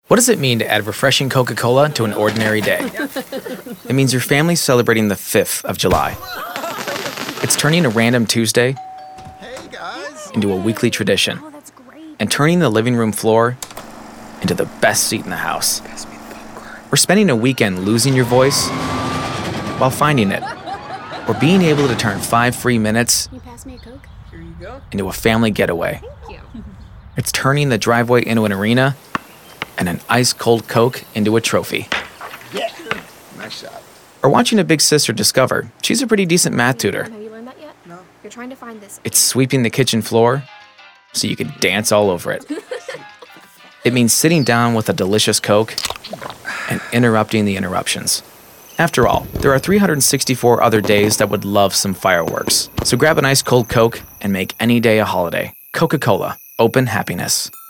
What does it mean to add refreshing Coca-Cola to an ordinary day? It means your family's celebrating the 5th of July. It's turning a random Tuesday into a weekly tradition, and turning the living room floor into the best seat in the house. Or spending a weekend losing your voice while finding it. Or being able to turn 5 free minutes into a family getaway. It's turning the driveway into an arena and an ice-cold Coke into a trophy. Yeah. Nice shot. Or watching a big sister discover she's a pretty decent math tutor. Have you learned that yet? No. You're trying to find this. It's sweeping the kitchen floor so you can dance all over it. It means sitting down with a delicious Coke and interrupting the interruptions. After all, there are 364 other days that would love some fireworks. So grab an ice cold Coke and make any day a holiday. Coca-Cola. Open happiness.